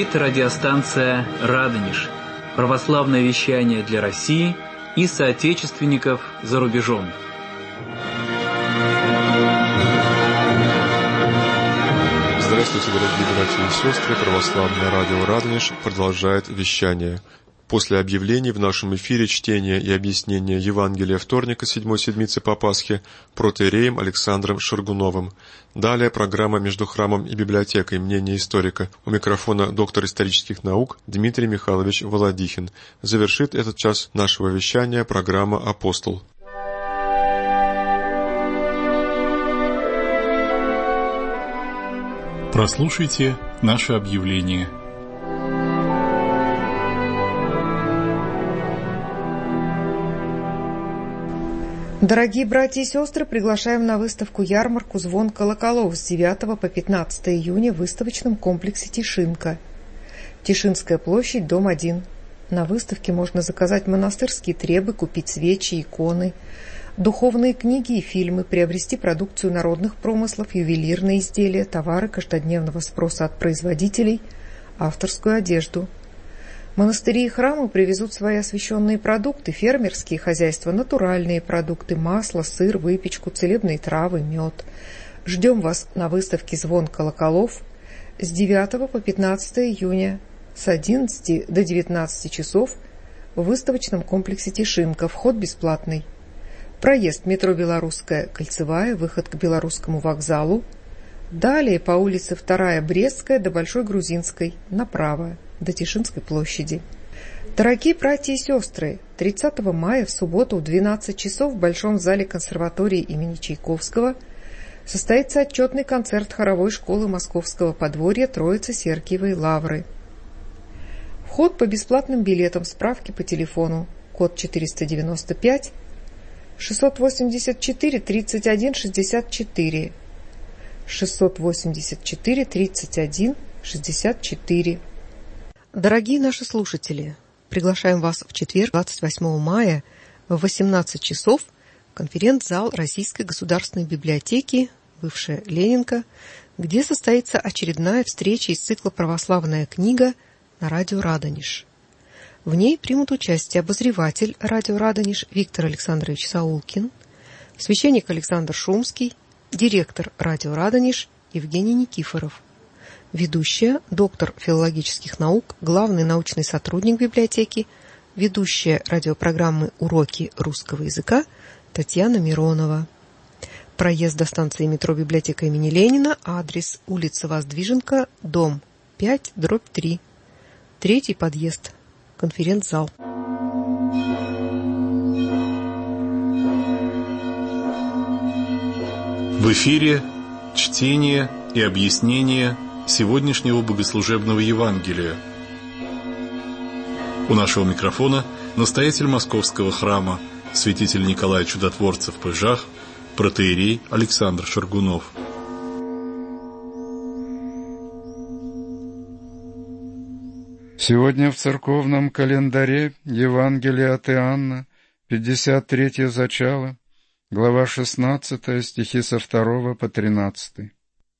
Это радиостанция «Радонеж», православное вещание для России и соотечественников за рубежом. Здравствуйте, дорогие братья и сестры! Православное радио «Радонеж» продолжает вещание. После объявлений в нашем эфире чтения и объяснения Евангелия вторника 7-й седмицы по Пасхе протоиереем Александром Шаргуновым. Далее программа «Между храмом и библиотекой. Мнение историка». У микрофона доктор исторических наук Дмитрий Михайлович Володихин. Завершит этот час нашего вещания программа «Апостол». Прослушайте наше объявление. Дорогие братья и сестры, приглашаем на выставку-ярмарку «Звон колоколов» с 9 по 15 июня в выставочном комплексе «Тишинка». Тишинская площадь, дом 1. На выставке можно заказать монастырские требы, купить свечи, иконы, духовные книги и фильмы, приобрести продукцию народных промыслов, ювелирные изделия, товары каждодневного спроса от производителей, авторскую одежду. Монастыри и храмы привезут свои освященные продукты, фермерские хозяйства, натуральные продукты, масло, сыр, выпечку, целебные травы, мед. Ждем вас на выставке «Звон колоколов» с 9 по 15 июня с 11 до 19 часов в выставочном комплексе «Тишинка». Вход бесплатный. Проезд метро «Белорусская», Кольцевая, выход к Белорусскому вокзалу. Далее по улице 2 Брестская до Большой Грузинской, направо, до Тишинской площади. Дорогие братья и сестры, 30 мая в субботу в 12 часов в Большом зале консерватории имени Чайковского состоится отчетный концерт хоровой школы Московского подворья Троицы-Сергиевой Лавры. Вход по бесплатным билетам, справки по телефону, код 495 684 31 64 684 31 64. Дорогие наши слушатели, приглашаем вас в четверг, 28 мая, в 18 часов в конференц-зал Российской государственной библиотеки, бывшая Ленинка, где состоится очередная встреча из цикла «Православная книга» на радио «Радонеж». В ней примут участие обозреватель радио «Радонеж» Виктор Александрович Саулкин, священник Александр Шумский, директор радио «Радонеж» Евгений Никифоров, ведущая, доктор филологических наук, главный научный сотрудник библиотеки, ведущая радиопрограммы «Уроки русского языка» Татьяна Миронова. Проезд до станции метро «Библиотека» имени Ленина, адрес улица Воздвиженка, дом 5/3, 3-й подъезд, конференц-зал. В эфире чтение и объяснение сегодняшнего богослужебного Евангелия. У нашего микрофона настоятель Московского храма, святитель Николай Чудотворцев Пыжах, протоиерей Александр Шаргунов. Сегодня в церковном календаре Евангелие от Иоанна, 53-е зачало, глава 16, стихи со 2 по 13.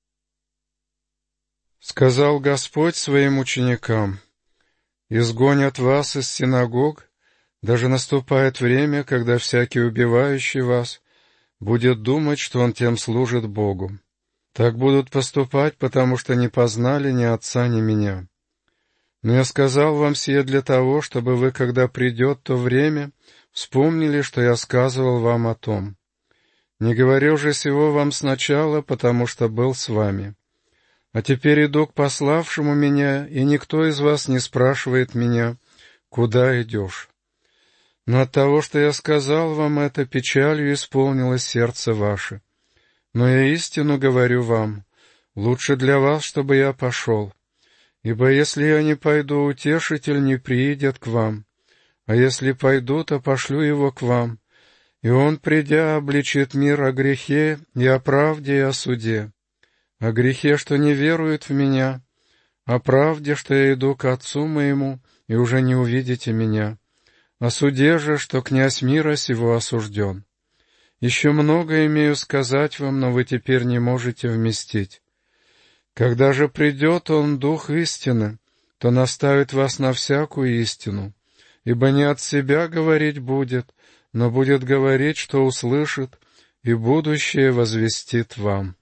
«Сказал Господь своим ученикам: изгонят вас из синагог, даже наступает время, когда всякий убивающий вас будет думать, что он тем служит Богу. Так будут поступать, потому что не познали ни Отца, ни Меня. Но я сказал вам сие для того, чтобы вы, когда придет то время, вспомнили, что я сказывал вам о том. Не говорил же сего вам сначала, потому что был с вами. А теперь иду к пославшему меня, и никто из вас не спрашивает меня, куда идешь. Но от того, что я сказал вам это, печалью исполнилось сердце ваше. Но я истину говорю вам, лучше для вас, чтобы я пошел. Ибо если я не пойду, утешитель не приидет к вам, а если пойду, то пошлю его к вам, и он, придя, обличит мир о грехе и о правде и о суде. О грехе, что не верует в меня, о правде, что я иду к Отцу моему, и уже не увидите меня, о суде же, что князь мира сего осужден. Еще много имею сказать вам, но вы теперь не можете вместить. Когда же придет Он, Дух истины, то наставит вас на всякую истину, ибо не от себя говорить будет, но будет говорить, что услышит, и будущее возвестит вам».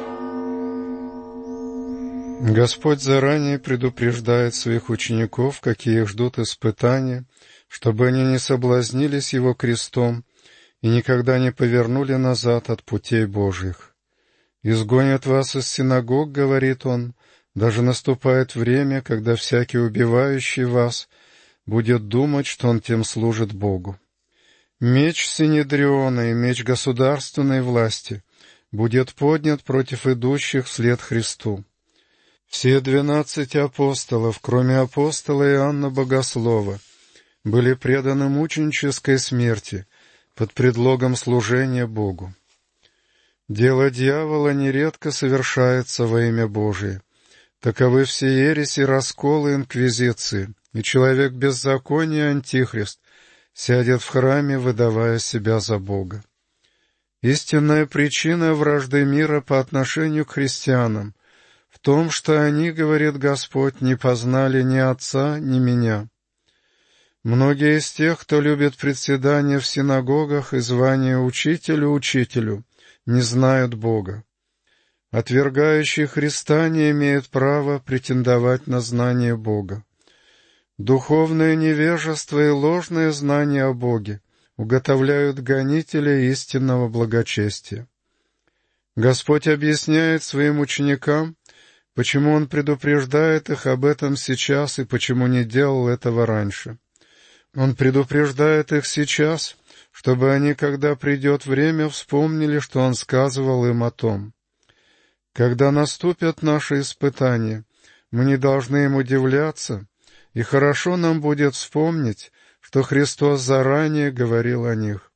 Господь заранее предупреждает своих учеников, какие их ждут испытания, чтобы они не соблазнились Его крестом и никогда не повернули назад от путей Божьих. «Изгонят вас из синагог, — говорит Он, — даже наступает время, когда всякий убивающий вас будет думать, что он тем служит Богу. Меч Синедриона и меч государственной власти будет поднят против идущих вслед Христу. Все 12 апостолов, кроме апостола Иоанна Богослова, были преданы мученической смерти под предлогом служения Богу. Дело дьявола нередко совершается во имя Божие. Таковы все ереси, расколы, инквизиции, и человек беззакония, антихрист, сядет в храме, выдавая себя за Бога. Истинная причина вражды мира по отношению к христианам в том, что они, говорит Господь, не познали ни Отца, ни Меня. Многие из тех, кто любит председание в синагогах и звание учителю, не знают Бога. Отвергающий Христа не имеет права претендовать на знание Бога. Духовное невежество и ложное знание о Боге уготовляют гонителя истинного благочестия. Господь объясняет своим ученикам, почему Он предупреждает их об этом сейчас и почему не делал этого раньше. Он предупреждает их сейчас, чтобы они, когда придет время, вспомнили, что Он сказывал им о том. Когда наступят наши испытания, мы не должны им удивляться, и хорошо нам будет вспомнить, что Христос заранее говорил о них.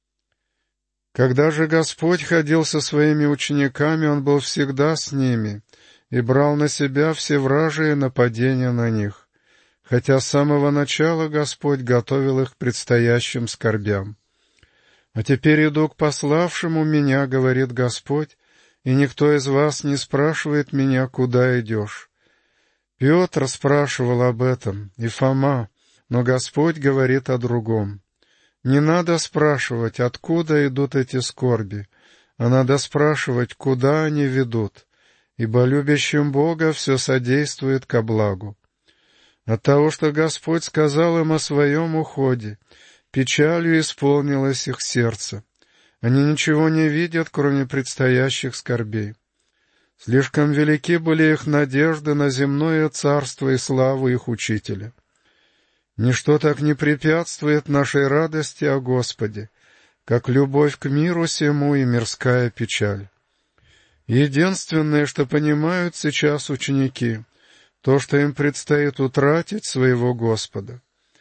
Когда же Господь ходил со своими учениками, Он был всегда с ними и брал на себя все вражие нападения на них, хотя с самого начала Господь готовил их к предстоящим скорбям. «А теперь иду к пославшему меня, — говорит Господь, — и никто из вас не спрашивает меня, куда идешь». Петр спрашивал об этом, и Фома, но Господь говорит о другом. Не надо спрашивать, откуда идут эти скорби, а надо спрашивать, куда они ведут, ибо любящим Бога все содействует ко благу. От того, что Господь сказал им о своем уходе, печалью исполнилось их сердце. Они ничего не видят, кроме предстоящих скорбей. Слишком велики были их надежды на земное царство и славу их учителя. Ничто так не препятствует нашей радости о Господе, как любовь к миру сему и мирская печаль. Единственное, что понимают сейчас ученики, то, что им предстоит утратить своего Господа.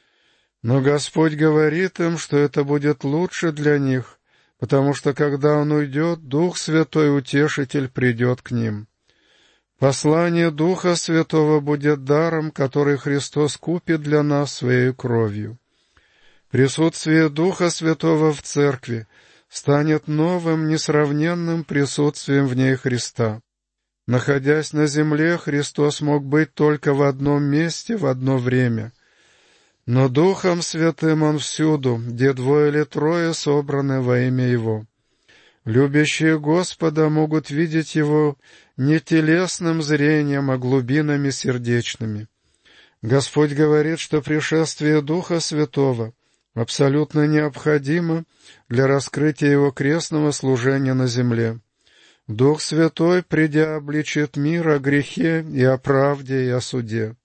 Но Господь говорит им, что это будет лучше для них, потому что, когда Он уйдет, Дух Святой Утешитель придет к ним. Послание Духа Святого будет даром, который Христос купит для нас Своей кровью. Присутствие Духа Святого в Церкви станет новым, несравненным присутствием в ней Христа. Находясь на земле, Христос мог быть только в одном месте в одно время. Но Духом Святым Он всюду, где 2 или 3 собраны во имя Его. Любящие Господа могут видеть Его не телесным зрением, а глубинами сердечными. Господь говорит, что пришествие Духа Святого абсолютно необходимо для раскрытия Его крестного служения на земле. Дух Святой, придя, обличит мир о грехе и о правде и о суде.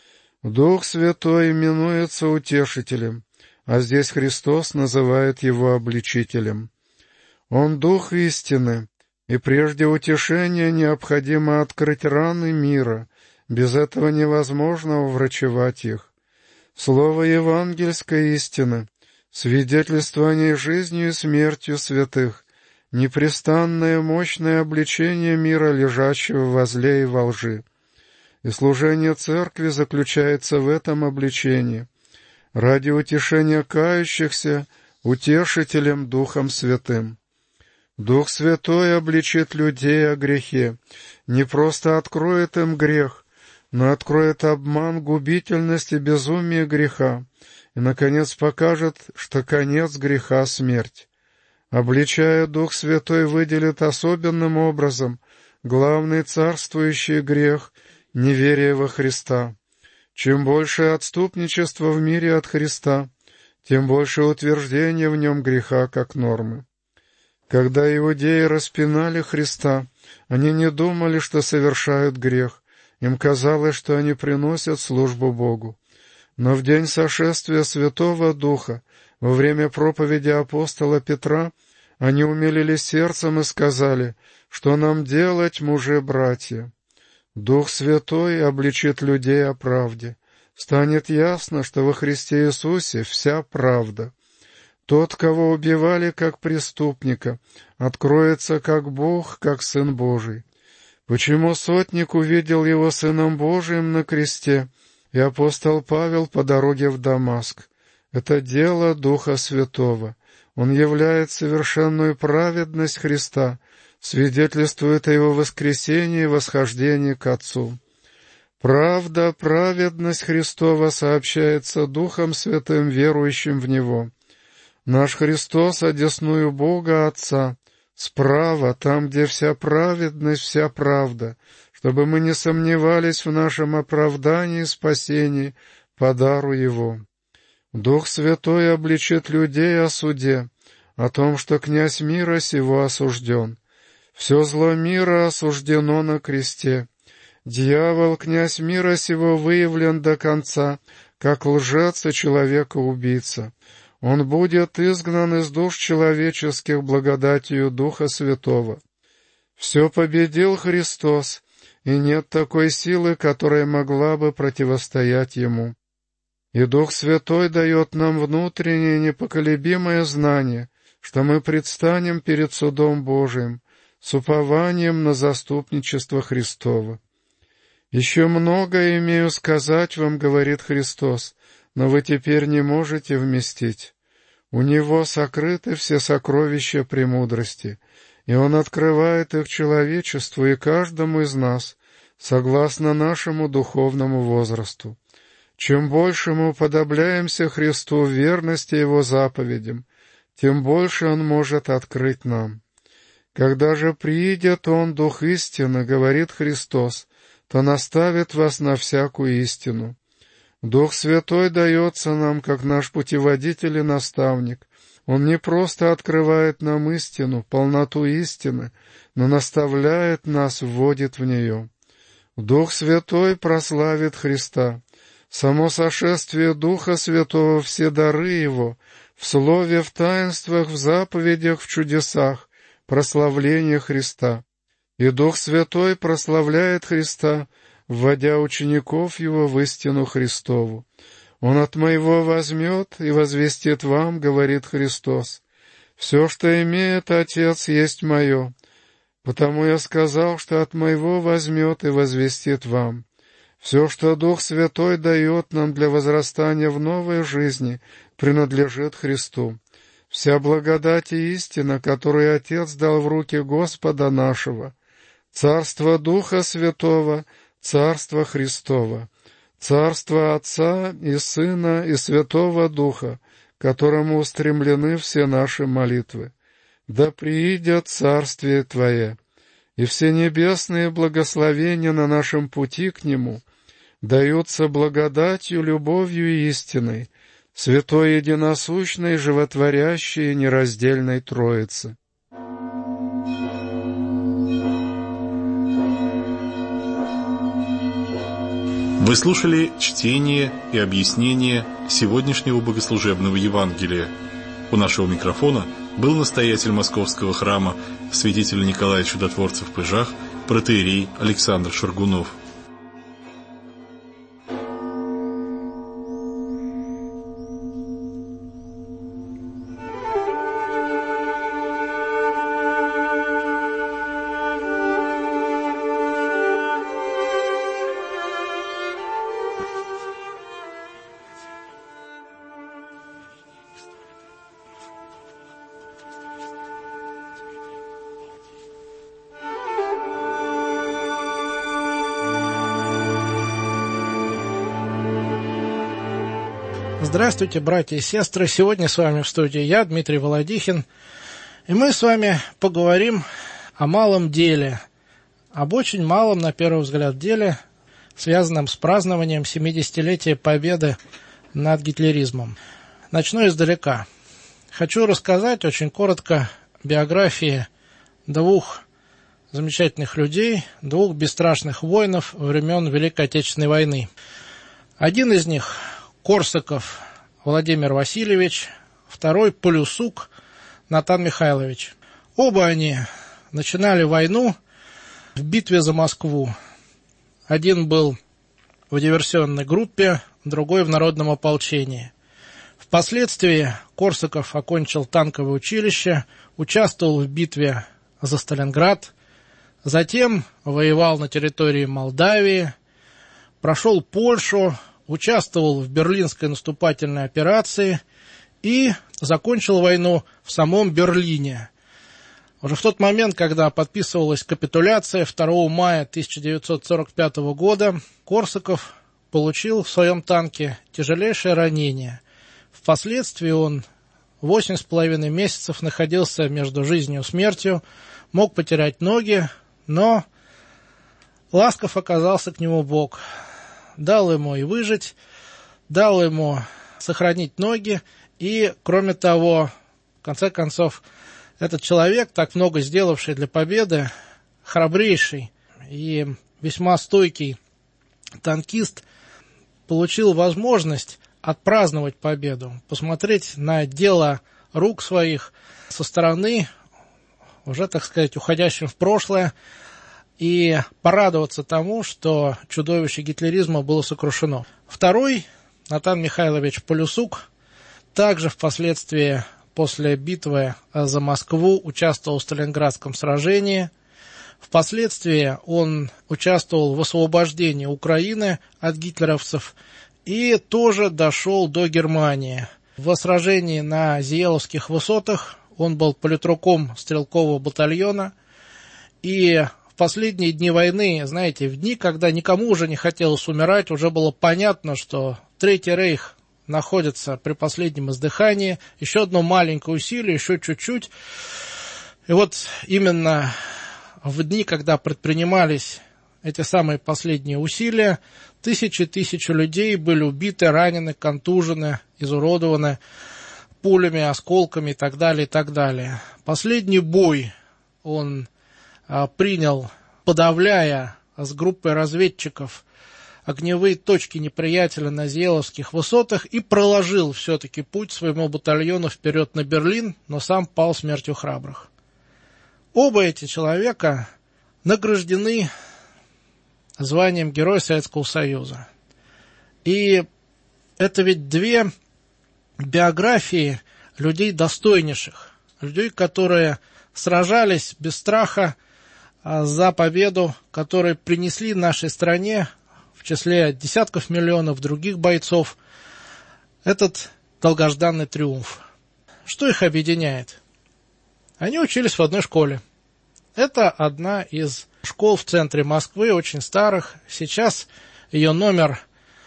Дух Святой именуется Утешителем, а здесь Христос называет Его обличителем. Он Дух истины, и прежде утешения необходимо открыть раны мира, без этого невозможно уврачевать их. Слово евангельской истины, свидетельствование жизнью и смертью святых, непрестанное мощное обличение мира, лежащего во зле и во лжи. И служение Церкви заключается в этом обличении, ради утешения кающихся Утешителем Духом Святым. Дух Святой обличит людей о грехе, не просто откроет им грех, но откроет обман, губительность и безумие греха, и, наконец, покажет, что конец греха — смерть. Обличая, Дух Святой выделит особенным образом главный царствующий грех — неверие во Христа. Чем больше отступничество в мире от Христа, тем больше утверждение в нем греха как нормы. Когда иудеи распинали Христа, они не думали, что совершают грех, им казалось, что они приносят службу Богу. Но в день сошествия Святого Духа, во время проповеди апостола Петра, они умилились сердцем и сказали, что нам делать, мужи-братья. Дух Святой обличит людей о правде. Станет ясно, что во Христе Иисусе вся правда. Тот, кого убивали как преступника, откроется как Бог, как Сын Божий. Почему сотник увидел его Сыном Божиим на кресте, и апостол Павел по дороге в Дамаск? Это дело Духа Святого. Он являет совершенную праведность Христа, свидетельствует о Его воскресении и восхождении к Отцу. Правда, праведность Христова сообщается Духом Святым, верующим в Него. Наш Христос одесную Бога Отца, справа, там, где вся праведность, вся правда, чтобы мы не сомневались в нашем оправдании и спасении по дару Его. Дух Святой обличит людей о суде, о том, что князь мира сего осужден. Все зло мира осуждено на кресте. Дьявол, князь мира сего, выявлен до конца, как лжец и человека-убийца. Он будет изгнан из душ человеческих благодатью Духа Святого. Все победил Христос, и нет такой силы, которая могла бы противостоять Ему. И Дух Святой дает нам внутреннее непоколебимое знание, что мы предстанем перед судом Божиим с упованием на заступничество Христово. «Еще многое имею сказать вам, — говорит Христос, — но вы теперь не можете вместить. У Него сокрыты все сокровища премудрости, и Он открывает их человечеству и каждому из нас, согласно нашему духовному возрасту. Чем больше мы уподобляемся Христу в верности Его заповедям, тем больше Он может открыть нам. Когда же приидет Он, Дух истины, — говорит Христос, — то наставит вас на всякую истину. Дух Святой дается нам, как наш путеводитель и наставник. Он не просто открывает нам истину, полноту истины, но наставляет нас, вводит в нее. Дух Святой прославит Христа. Само сошествие Духа Святого, все дары Его, в слове, в таинствах, в заповедях, в чудесах, прославление Христа. И Дух Святой прославляет Христа, вводя учеников Его в истину Христову. «Он от Моего возьмет и возвестит вам, — говорит Христос. Все, что имеет Отец, есть Мое. Потому я сказал, что от Моего возьмет и возвестит вам. Все, что Дух Святой дает нам для возрастания в новой жизни, принадлежит Христу. Вся благодать и истина, которую Отец дал в руки Господа нашего, Царство Духа Святого, Царство Христово, Царство Отца и Сына и Святого Духа, к которому устремлены все наши молитвы. Да приидет Царствие Твое, и все небесные благословения на нашем пути к Нему даются благодатью, любовью и истиной, Святой Единосущной, Животворящей и Нераздельной Троицы. Вы слушали чтение и объяснение сегодняшнего богослужебного Евангелия. У нашего микрофона был настоятель Московского храма святитель Николай Чудотворцев в Пыжах, протоиерей Александр Шаргунов. Здравствуйте, братья и сестры. Сегодня с вами в студии я, Дмитрий Володихин. И мы с вами поговорим о малом деле. Об очень малом, на первый взгляд, деле, связанном с празднованием 70-летия победы над гитлеризмом. Начну издалека. Хочу рассказать очень коротко биографии двух замечательных людей, двух бесстрашных воинов времен Великой Отечественной войны. Один из них – Корсаков Владимир Васильевич, второй – Полюсук Натан Михайлович. Оба они начинали войну в битве за Москву. Один был в диверсионной группе, другой в народном ополчении. Впоследствии Корсаков окончил танковое училище, участвовал в битве за Сталинград, затем воевал на территории Молдавии, прошел Польшу, участвовал в Берлинской наступательной операции и закончил войну в самом Берлине. Уже в тот момент, когда подписывалась капитуляция 2 мая 1945 года, Корсаков получил в своем танке тяжелейшее ранение. Впоследствии он 8,5 месяцев находился между жизнью и смертью, мог потерять ноги, но ласков оказался к нему Бог. Дал ему и выжить, дал ему сохранить ноги, и, кроме того, в конце концов, этот человек, так много сделавший для победы, храбрейший и весьма стойкий танкист, получил возможность отпраздновать победу, посмотреть на дело рук своих со стороны, уже, так сказать, уходящим в прошлое, и порадоваться тому, что чудовище гитлеризма было сокрушено. Второй, Натан Михайлович Полюсук, также впоследствии после битвы за Москву участвовал в Сталинградском сражении. Впоследствии он участвовал в освобождении Украины от гитлеровцев и тоже дошел до Германии. В сражении на Зиеловских высотах он был политруком стрелкового батальона, и в последние дни войны, знаете, в дни, когда никому уже не хотелось умирать, уже было понятно, что Третий Рейх находится при последнем издыхании, еще одно маленькое усилие, еще чуть-чуть. И вот именно в дни, когда предпринимались эти самые последние усилия, тысячи людей были убиты, ранены, контужены, изуродованы пулями, осколками и так далее, и так далее. Последний бой он принял, подавляя с группой разведчиков огневые точки неприятеля на Зиеловских высотах, и проложил все-таки путь своему батальону вперед на Берлин, но сам пал смертью храбрых. Оба эти человека награждены званием Героя Советского Союза. И это ведь две биографии людей достойнейших, людей, которые сражались без страха за победу, которые принесли нашей стране, в числе десятков миллионов других бойцов, этот долгожданный триумф. Что их объединяет? Они учились в одной школе. Это одна из школ в центре Москвы, очень старых. Сейчас ее номер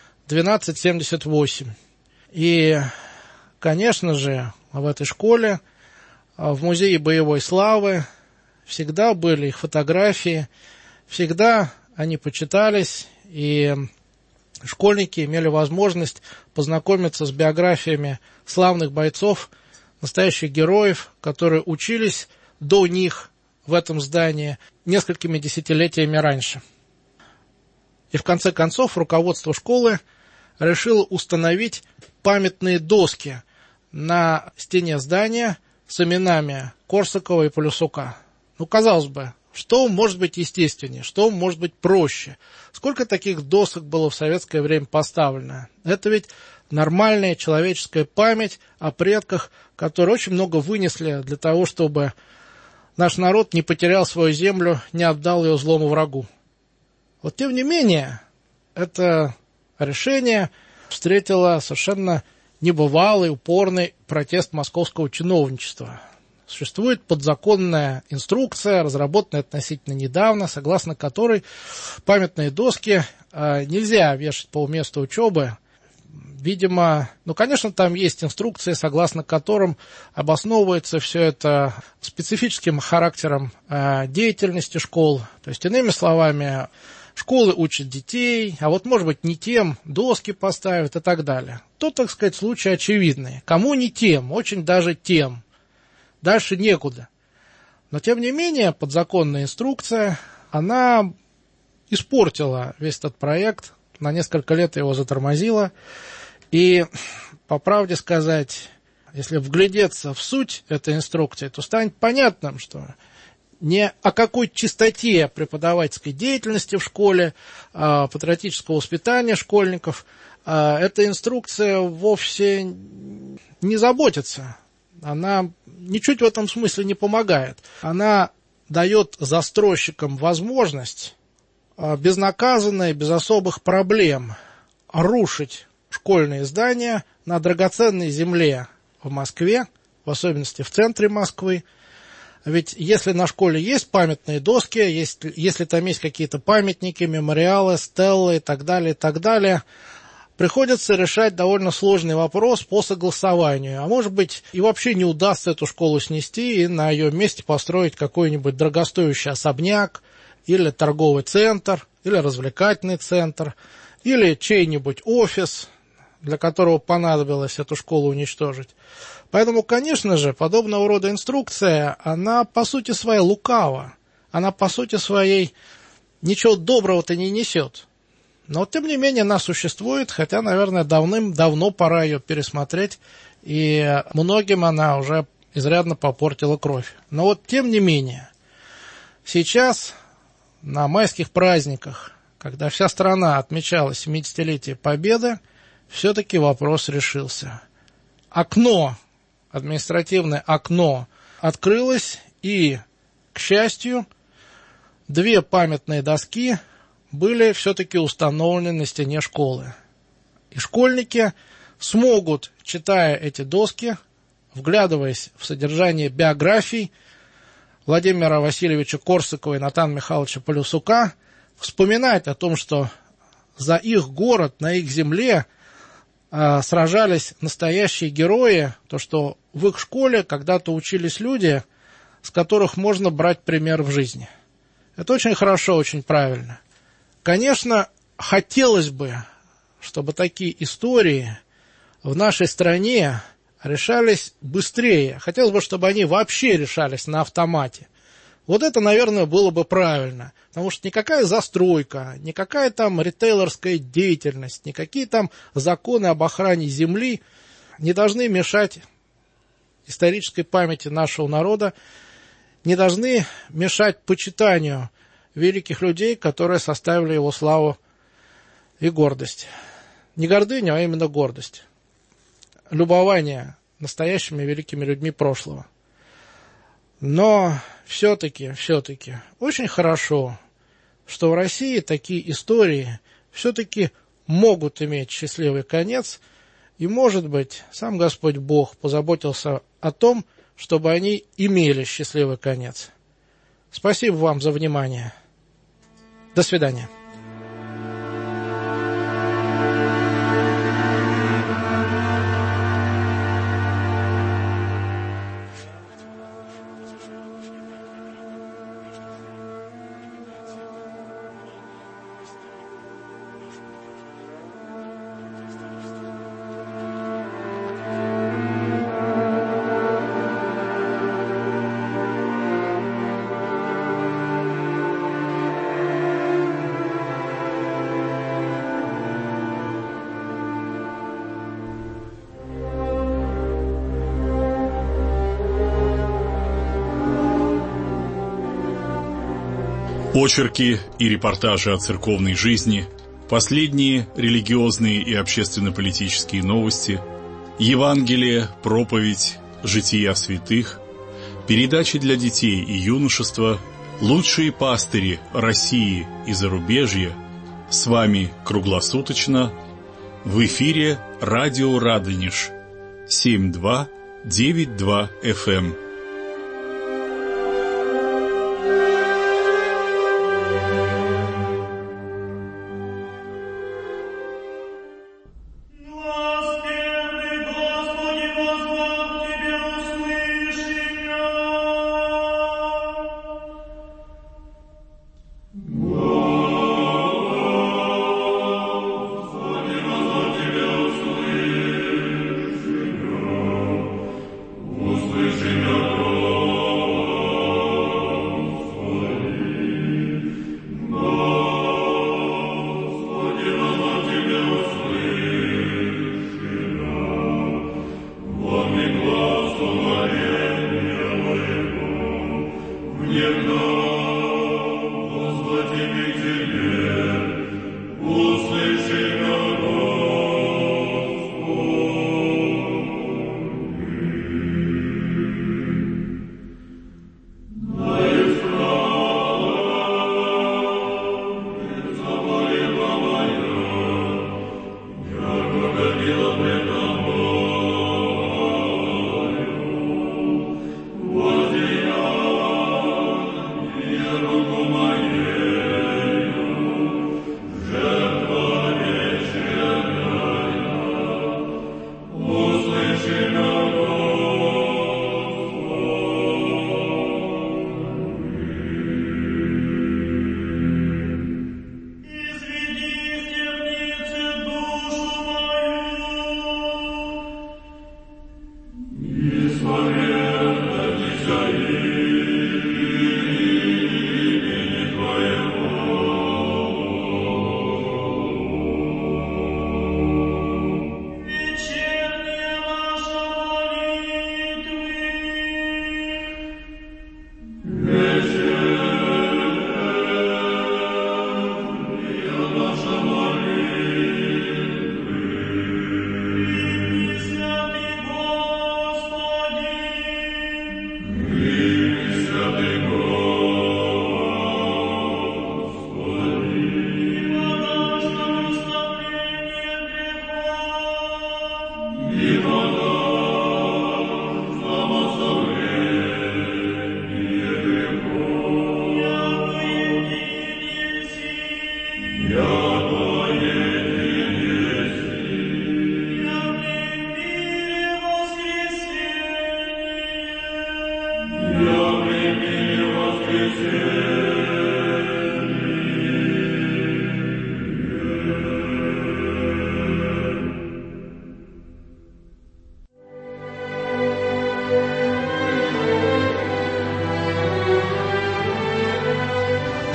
1278. И, конечно же, в этой школе, в музее боевой славы, всегда были их фотографии, всегда они почитались, и школьники имели возможность познакомиться с биографиями славных бойцов, настоящих героев, которые учились до них в этом здании несколькими десятилетиями раньше. И в конце концов руководство школы решило установить памятные доски на стене здания с именами Корсакова и Полюсука. Ну, казалось бы, что может быть естественнее, что может быть проще? Сколько таких досок было в советское время поставлено? Это ведь нормальная человеческая память о предках, которые очень много вынесли для того, чтобы наш народ не потерял свою землю, не отдал ее злому врагу. Вот тем не менее, это решение встретило совершенно небывалый, упорный протест московского чиновничества. Существует подзаконная инструкция, разработанная относительно недавно, согласно которой памятные доски нельзя вешать по месту учебы Видимо, конечно, там есть инструкции, согласно которым обосновывается все это специфическим характером деятельности школ. То есть, иными словами, школы учат детей, а вот, может быть, не тем доски поставят и так далее. Тут, так сказать, случай очевидный. Кому не тем, очень даже тем. Дальше некуда. Но, тем не менее, подзаконная инструкция, она испортила весь этот проект, на несколько лет его затормозила. И, по правде сказать, если вглядеться в суть этой инструкции, то станет понятным, что не о какой чистоте преподавательской деятельности в школе, патриотического воспитания школьников эта инструкция вовсе не заботится. Она ничуть в этом смысле не помогает. Она дает застройщикам возможность безнаказанно и без особых проблем рушить школьные здания на драгоценной земле в Москве, в особенности в центре Москвы. Ведь если на школе есть памятные доски, если там есть какие-то памятники, мемориалы, стеллы и так далее, приходится решать довольно сложный вопрос по согласованию. А может быть, и вообще не удастся эту школу снести и на ее месте построить какой-нибудь дорогостоящий особняк, или торговый центр, или развлекательный центр, или чей-нибудь офис, для которого понадобилось эту школу уничтожить. Поэтому, конечно же, подобного рода инструкция, она по сути своей лукава, она по сути своей ничего доброго-то не несет. Но, тем не менее, она существует, хотя, наверное, давным-давно пора ее пересмотреть, и многим она уже изрядно попортила кровь. Но вот, тем не менее, сейчас, на майских праздниках, когда вся страна отмечала 70-летие Победы, все-таки вопрос решился. Административное окно открылось, и, к счастью, 2 памятные доски были все-таки установлены на стене школы. И школьники смогут, читая эти доски, вглядываясь в содержание биографий Владимира Васильевича Корсакова и Натана Михайловича Полюсука, вспоминать о том, что за их город, на их земле сражались настоящие герои, то, что в их школе когда-то учились люди, с которых можно брать пример в жизни. Это очень хорошо, очень правильно. Конечно, хотелось бы, чтобы такие истории в нашей стране решались быстрее. Хотелось бы, чтобы они вообще решались на автомате. Вот это, наверное, было бы правильно. Потому что никакая застройка, никакая там ритейлерская деятельность, никакие там законы об охране земли не должны мешать исторической памяти нашего народа, не должны мешать почитанию великих людей, которые составили его славу и гордость. Не гордыню, а именно гордость. Любование настоящими великими людьми прошлого. Но все-таки очень хорошо, что в России такие истории все-таки могут иметь счастливый конец, и, может быть, сам Господь Бог позаботился о том, чтобы они имели счастливый конец. Спасибо вам за внимание. До свидания. Очерки и репортажи о церковной жизни, последние религиозные и общественно-политические новости, Евангелие, проповедь, жития святых, передачи для детей и юношества, лучшие пастыри России и зарубежья. С вами круглосуточно в эфире радио Радонеж 7292 FM. Love.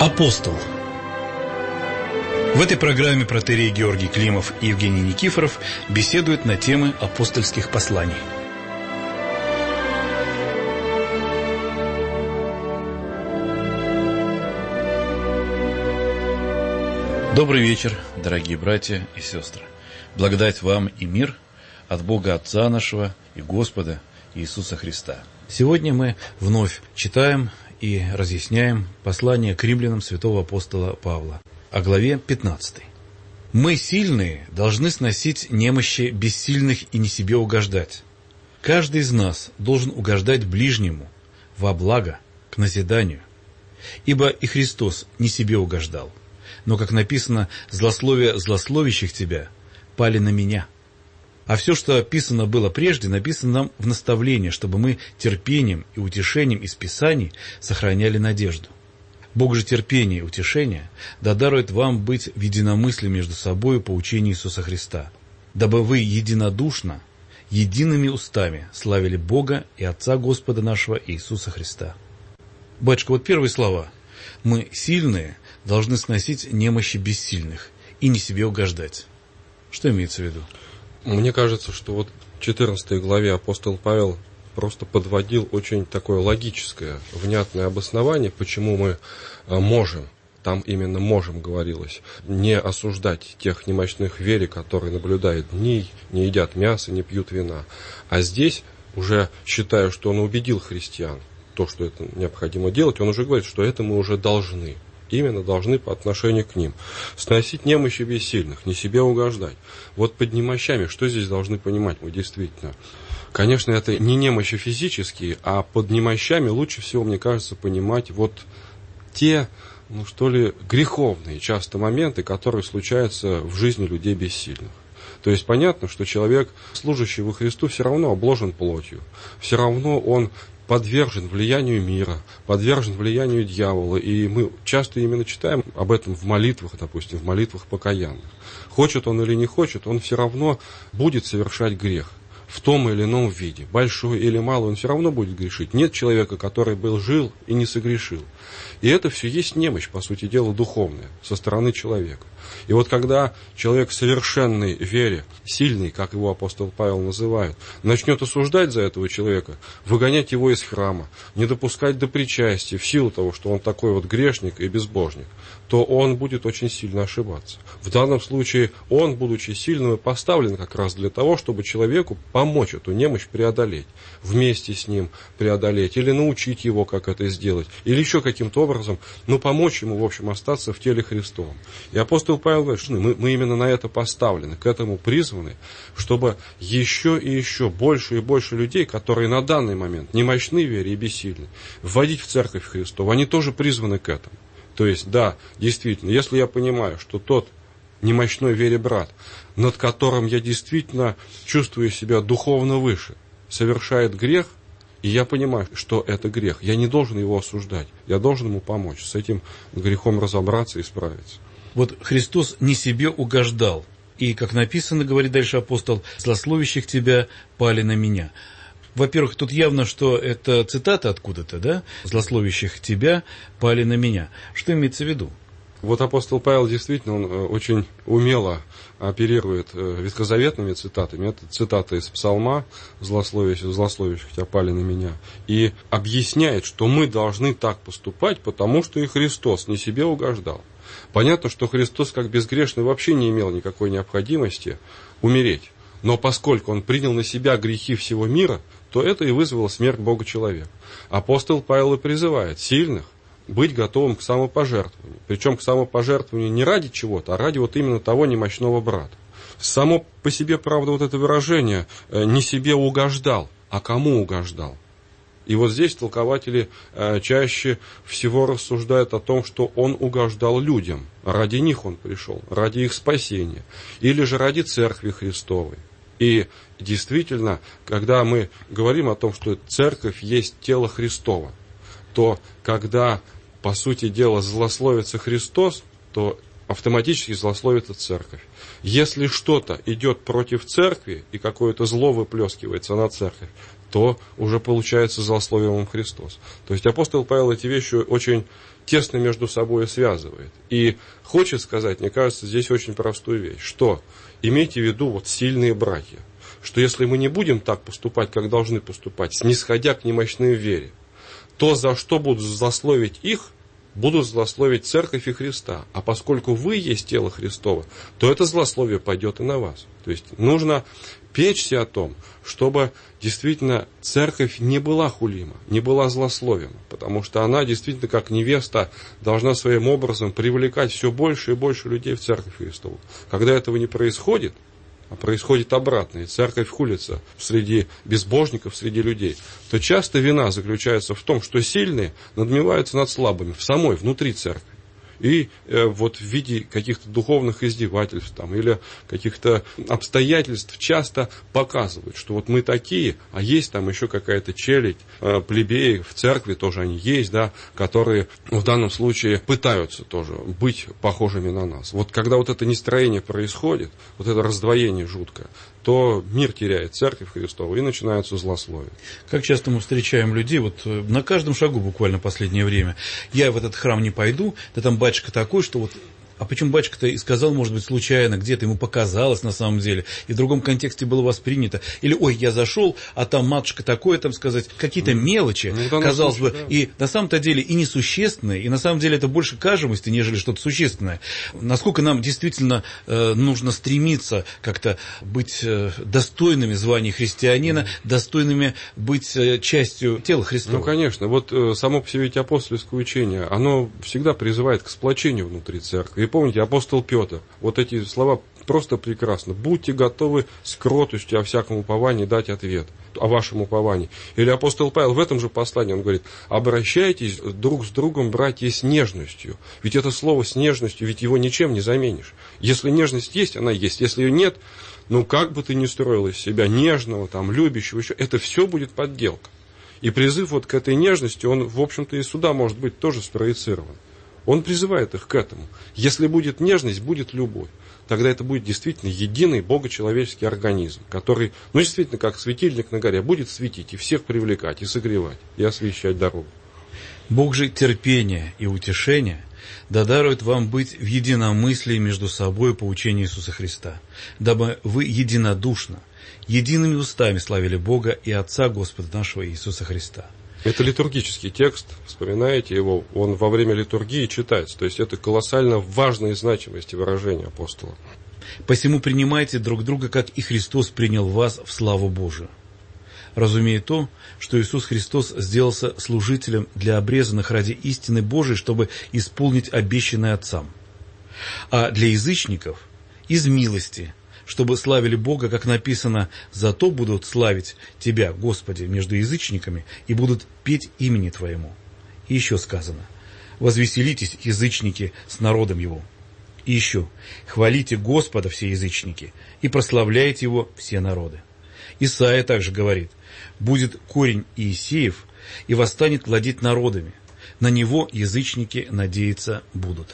Апостол. В этой программе протоиерей Георгий Климов и Евгений Никифоров беседуют на темы апостольских посланий. Добрый вечер, дорогие братья и сестры. Благодать вам и мир от Бога Отца нашего и Господа Иисуса Христа. Сегодня мы вновь читаем и разъясняем послание к римлянам святого апостола Павла о главе 15. «Мы, сильные, должны сносить немощи бессильных и не себе угождать. Каждый из нас должен угождать ближнему во благо, к назиданию. Ибо и Христос не себе угождал, но, как написано, злословие злословящих тебя пали на меня. А все, что описано было прежде, написано нам в наставление, чтобы мы терпением и утешением из Писаний сохраняли надежду. Бог же терпения и утешения да дарует вам быть в единомыслии между собою по учению Иисуса Христа, дабы вы единодушно, едиными устами славили Бога и Отца Господа нашего Иисуса Христа». Батюшка, вот первые слова. «Мы, сильные, должны сносить немощи бессильных и не себе угождать». Что имеется в виду? Мне кажется, что вот в 14 главе апостол Павел просто подводил очень такое логическое, внятное обоснование, почему мы можем, там именно можем говорилось, не осуждать тех немощных в вере, которые наблюдают дни, не едят мясо, не пьют вина. А здесь, уже считая, что он убедил христиан, то, что это необходимо делать, он уже говорит, что это мы уже должны. Именно должны по отношению к ним. Сносить немощи бессильных, не себе угождать. Вот под немощами, что здесь должны понимать мы действительно? Конечно, это не немощи физические, а под немощами лучше всего, мне кажется, понимать вот те, греховные часто моменты, которые случаются в жизни людей бессильных. То есть понятно, что человек, служащий во Христу, все равно обложен плотью, все равно он подвержен влиянию мира, подвержен влиянию дьявола. И мы часто именно читаем об этом в молитвах, допустим, в молитвах покаянных. Хочет он или не хочет, он все равно будет совершать грех. В том или ином виде, большой или малый, он все равно будет грешить. Нет человека, который жил и не согрешил. И это все есть немощь, по сути дела, духовная, со стороны человека. И вот когда человек в совершенной вере, сильный, как его апостол Павел называет, начнет осуждать за этого человека, выгонять его из храма, не допускать до причастия в силу того, что он такой вот грешник и безбожник, то он будет очень сильно ошибаться. В данном случае он, будучи сильным, и поставлен как раз для того, чтобы человеку помочь эту немощь преодолеть, вместе с ним преодолеть, или научить его, как это сделать, или еще каким-то образом, помочь ему, в общем, остаться в теле Христовом. И апостол Павел говорит, что мы именно на это поставлены, к этому призваны, чтобы еще и еще больше и больше людей, которые на данный момент немощны в вере и бессильны, вводить в церковь Христову, они тоже призваны к этому. То есть, да, действительно, если я понимаю, что тот немощной в вере брат, над которым я действительно чувствую себя духовно выше, совершает грех, и я понимаю, что это грех, я не должен его осуждать, я должен ему помочь, с этим грехом разобраться и справиться. Вот Христос не себе угождал, и, как написано, говорит дальше апостол, «злословящих тебя пали на меня». Во-первых, тут явно, что это цитата откуда-то, да? «Злословящих тебя пали на меня». Что имеется в виду? Вот апостол Павел действительно, он очень умело оперирует ветхозаветными цитатами. Это цитата из Псалма «Злословящих тебя пали на меня». И объясняет, что мы должны так поступать, потому что и Христос не себе угождал. Понятно, что Христос, как безгрешный, вообще не имел никакой необходимости умереть. Но поскольку Он принял на себя грехи всего мира, то это и вызвало смерть Бога человека. Апостол Павел и призывает сильных быть готовым к самопожертвованию. Причем к самопожертвованию не ради чего-то, а ради вот именно того немощного брата. Само по себе, правда, вот это выражение «не себе угождал», а кому угождал? И вот здесь толкователи чаще всего рассуждают о том, что он угождал людям. Ради них он пришел, ради их спасения. Или же ради Церкви Христовой. И действительно, когда мы говорим о том, что Церковь есть тело Христово, то когда, по сути дела, злословится Христос, то автоматически злословится церковь. Если что-то идет против церкви и какое-то зло выплескивается на церковь, то уже получается злословием Христос. То есть апостол Павел эти вещи очень тесно между собой связывает. И хочет сказать, мне кажется, здесь очень простую вещь, что имейте в виду вот сильные братья, что если мы не будем так поступать, как должны поступать, снисходя к немощной вере, то за что будут злословить их, будут злословить церковь и Христа. А поскольку вы есть тело Христово, то это злословие пойдет и на вас. То есть нужно печься о том, чтобы действительно церковь не была хулима, не была злословима, потому что она действительно, как невеста, должна своим образом привлекать все больше и больше людей в церковь Христову. Когда этого не происходит, а происходит обратно, и церковь хулится среди безбожников, среди людей, то часто вина заключается в том, что сильные надмеваются над слабыми в самой, внутри церкви. И вот в виде каких-то духовных издевательств там, или каких-то обстоятельств часто показывают, что вот мы такие, а есть там еще какая-то челядь, плебеи в церкви тоже они есть, да, которые в данном случае пытаются тоже быть похожими на нас. Вот когда вот это нестроение происходит, вот это раздвоение жуткое, то мир теряет церковь Христову и начинаются злословия. Как часто мы встречаем людей, вот на каждом шагу буквально в последнее время. Я в этот храм не пойду, да там батюшка такой, что вот... А почему батюшка-то и сказал, может быть, случайно, где-то ему показалось на самом деле, и в другом контексте было воспринято. Или, ой, я зашел, а там матушка такое, там сказать, какие-то мелочи, казалось бы, да. И на самом-то деле и несущественные, и на самом деле это больше кажемости, нежели что-то существенное. Насколько нам действительно нужно стремиться как-то быть достойными звания христианина, достойными быть частью тела Христова. Ну, конечно, вот само по себе ведь апостольское учение, оно всегда призывает к сплочению внутри церкви. И помните, апостол Петр, вот эти слова просто прекрасно. Будьте готовы с кротостью о всяком уповании дать ответ о вашем уповании. Или апостол Павел в этом же послании, он говорит, обращайтесь друг с другом, братья, с нежностью. Ведь это слово с нежностью, ведь его ничем не заменишь. Если нежность есть, она есть. Если ее нет, ну как бы ты ни строил из себя нежного, там, любящего, еще, это все будет подделка. И призыв вот к этой нежности, он, в общем-то, и сюда может быть тоже спроецирован. Он призывает их к этому. Если будет нежность, будет любовь. Тогда это будет действительно единый богочеловеческий организм, который, ну, действительно, как светильник на горе, будет светить и всех привлекать, и согревать, и освещать дорогу. Бог же терпения и утешения да дарует вам быть в единомыслии между собой по учению Иисуса Христа, дабы вы единодушно, едиными устами славили Бога и Отца Господа нашего Иисуса Христа. Это литургический текст, вспоминаете его, он во время литургии читается, то есть это колоссально важная значимость выражения апостола. «Посему принимайте друг друга, как и Христос принял вас в славу Божию, разумея то, что Иисус Христос сделался служителем для обрезанных ради истины Божией, чтобы исполнить обещанное Отцам, а для язычников из милости, чтобы славили Бога, как написано, «Зато будут славить Тебя, Господи, между язычниками, и будут петь имени Твоему». И еще сказано, «Возвеселитесь, язычники, с народом Его». И еще, «Хвалите Господа, все язычники, и прославляйте Его, все народы». Исайя также говорит, «Будет корень Иисеев, и восстанет владеть народами, на него язычники надеяться будут».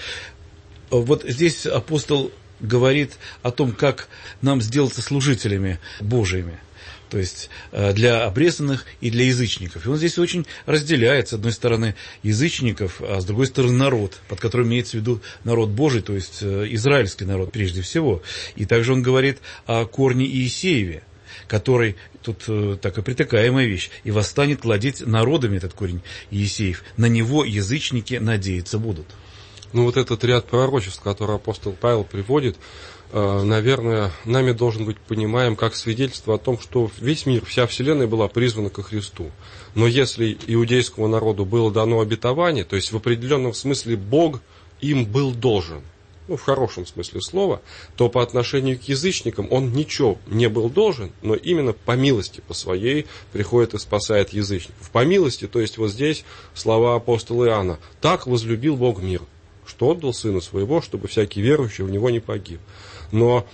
Вот здесь апостол говорит о том, как нам сделаться служителями Божьими, то есть для обрезанных и для язычников. И он здесь очень разделяет, с одной стороны, язычников, а с другой стороны народ, под которым имеется в виду народ Божий, то есть израильский народ прежде всего. И также он говорит о корне Иисееве, который, тут так и притыкаемая вещь, и восстанет владеть народами этот корень Иисеев. На него язычники надеяться будут. Ну, вот этот ряд пророчеств, который апостол Павел приводит, наверное, нами должен быть понимаем как свидетельство о том, что весь мир, вся вселенная была призвана ко Христу. Но если иудейскому народу было дано обетование, то есть в определенном смысле Бог им был должен, ну, в хорошем смысле слова, то по отношению к язычникам он ничего не был должен, но именно по милости по своей приходит и спасает язычников. По милости, то есть вот здесь слова апостола Иоанна, «Так возлюбил Бог мир, что отдал Сына Своего, чтобы всякий верующий в Него не погиб». Но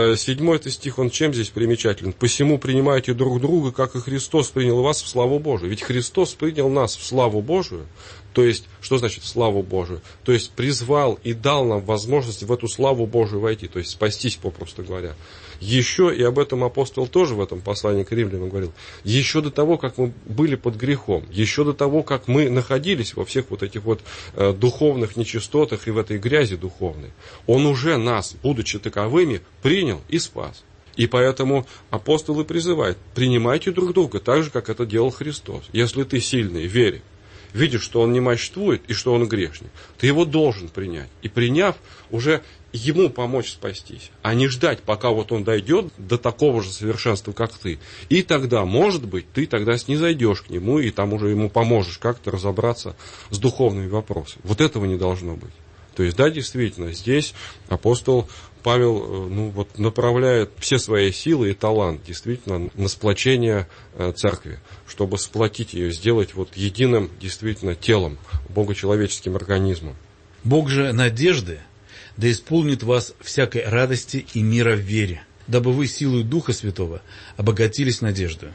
7 стих, он чем здесь примечателен? «Посему принимайте друг друга, как и Христос принял вас в славу Божию». Ведь Христос принял нас в славу Божию. То есть, что значит в славу Божию? То есть, призвал и дал нам возможность в эту славу Божию войти, то есть, спастись, попросту говоря. Еще, и об этом апостол тоже в этом послании к римлянам говорил, еще до того, как мы были под грехом, еще до того, как мы находились во всех вот этих вот духовных нечистотах и в этой грязи духовной, Он уже нас, будучи таковыми, принял и спас. И поэтому апостол и призывает, принимайте друг друга так же, как это делал Христос. Если ты сильный в вере, видишь, что он не мощствует и что он грешник, ты его должен принять. И приняв, уже ему помочь спастись, а не ждать, пока вот он дойдет до такого же совершенства, как ты. И тогда, может быть, ты тогда снизойдешь к нему, и там уже ему поможешь как-то разобраться с духовными вопросами. Вот этого не должно быть. То есть, да, действительно, здесь апостол Павел направляет все свои силы и талант действительно на сплочение церкви, чтобы сплотить ее, сделать вот единым действительно телом, богочеловеческим организмом. Бог же надежды да исполнит вас всякой радости и мира в вере, дабы вы силою Духа Святого обогатились надеждою.